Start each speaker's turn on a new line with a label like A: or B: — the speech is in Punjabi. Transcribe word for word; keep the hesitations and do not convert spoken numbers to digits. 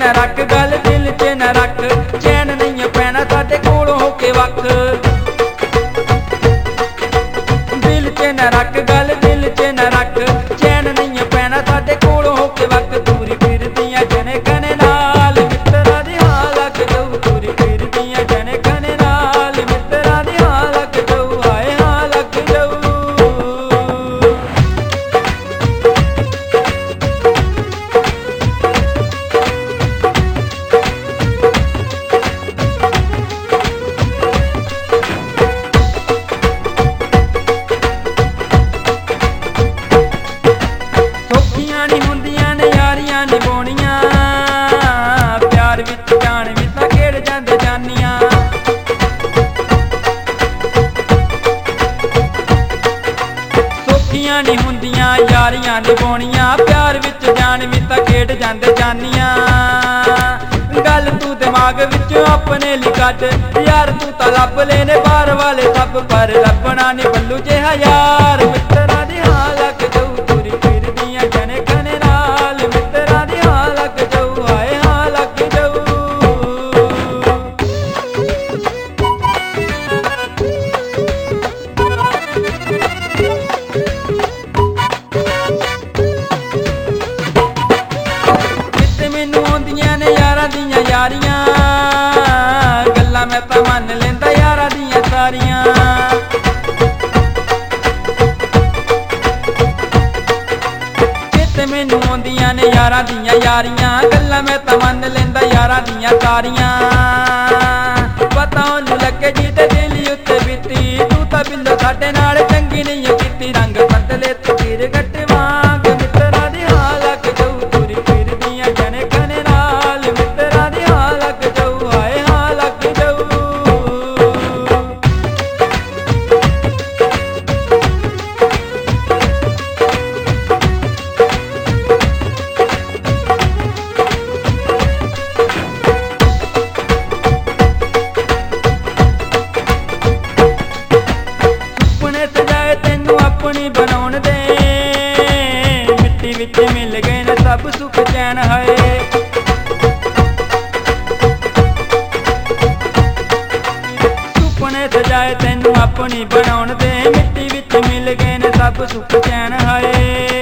A: न रख गल दिल च न रख, चैन नहीं पैना साडे कोलों हो के वख। दिल च न रख गल दिल च न रख, चैन नहीं पैना साडे कोलों हो के वख। तुरी फिरदियां जने खने नाल मित्तरां दी हां लग जाऊ, तुरी फिरदियां जने खने नाल मित्तरां दी हां लग जाऊ, हाय हां लग जाऊ। ਸੌਖੀਆਂ ਨੀ ਹੁੰਦੀਆਂ ਨੇ ਯਾਰੀਆਂ ਨਿਭਾਉਣੀਆਂ, ਪਿਆਰ ਵਿੱਚ ਜਾਣ ਵੀ ਤਾਂ ਖੇਡ ਜਾਂਦੇ ਜਾਨੀਆਂ। ਸੌਖੀਆਂ ਨੀ ਹੁੰਦੀਆਂ ਯਾਰੀਆਂ ਨਿਭਾਉਣੀਆਂ, ਪਿਆਰ ਵਿੱਚ ਜਾਣ ਵੀ ਤਾਂ ਖੇਡ ਜਾਂਦੇ ਜਾਨੀਆਂ। ਗੱਲ ਤੂੰ ਦਿਮਾਗ ਵਿੱਚੋਂ ਆਪਣੇ ਲਈ ਕੱਢ, ਯਾਰ ਤੂੰ ਤਾਂ ਲੱਭ ਲੈਨੇ ਬਾਹਰ ਵਾਲੇ ਸਭ, ਪਰ ਲੱਭਣਾ ਨੀ ਬੱਲੂ ਜਿਹਾ ਯਾਰ ਮਿੱਤਰਾਂ ਦੀ ਹਾਂ ਲੱਗ ਜਾਊ। ਤੁਰੀ ਫਿਰਦੀਆਂ ਜਣੇ ਖਣੇ ਨਾਲ ਮਿੱਤਰਾਂ ਦੀ ਹਾਂ ਲੱਗ ਜਾਊ, ਹਾਏ ਹਾਂ ਲੱਗ ਜਾਊ। ਕਿਤੇ ਮੈਨੂੰ ਆਉਂਦੀਆਂ ਨੇ ਯਾਰਾਂ ਦੀਆਂ ਯਾਰੀਆਂ, ਗੱਲਾਂ ਮੈਂ ਤਾਂ ਮੰਨ ਲੈਂਦਾ ਯਾਰਾਂ ਦੀਆਂ ਸਾਰੀਆਂ। ਕਿਤੇ ਮੈਨੂੰ ਆਉਂਦੀਆਂ ਨੇ ਯਾਰਾਂ ਦੀਆਂ ਯਾਰੀਆਂ, ਗੱਲਾਂ ਮੈਂ ਤਾਂ ਮੰਨ ਲੈਂਦਾ ਯਾਰਾਂ ਦੀਆਂ ਸਾਰੀਆਂ। ਪਤਾ ਉਹਨੂੰ ਲੱਗੇ ਜਿਹਦੇ ਦਿਲ ਉੱਤੇ ਬੀਤੀ, ਤੂੰ ਤਾਂ ਬਿੱਲੋ ਸਾਡੇ ਨਾਲ ਚੰਗੀ ਨਹੀਂ ਕੀਤੀ। ਰੰਗ ਬਦਲੇ ਤਕਦੀਰ ਗੱਟ ਵਾਂਗ ਮਿੱਤਰਾਂ ਦੀ ਹਾਂ ਲੱਗ ਜਾਊ, ਤੁਰੀ ਫਿਰਦੀਆਂ ਜਣੇ ਖਣੇ ਨਾਲ ਮਿੱਤਰਾਂ ਦੀ ਹਾਂ ਲੱਗ ਜਾਊ, ਹਾਏ ਹਾਂ ਲੱਗ ਜਾਊ। ਸੁਪਨੇ ਸਜਾਏ ਤੈਨੂੰ ਆਪਣੀ ਬਣਾਉਣ ਦੇ, ਮਿੱਟੀ ਵਿੱਚ ਮਿਲ ਗਏ ਨੇ ਸਭ ਸੁੱਖ ਚੈਨ ਹੈ। ਸੁਪਨੇ ਸਜਾਏ ਤੈਨੂੰ ਆਪਣੀ ਬਣਾਉਣ ਦੇ, ਮਿੱਟੀ ਵਿੱਚ ਮਿਲ ਗਏ ਨੇ ਸਭ ਸੁੱਖ ਚੈਨ ਹੈ।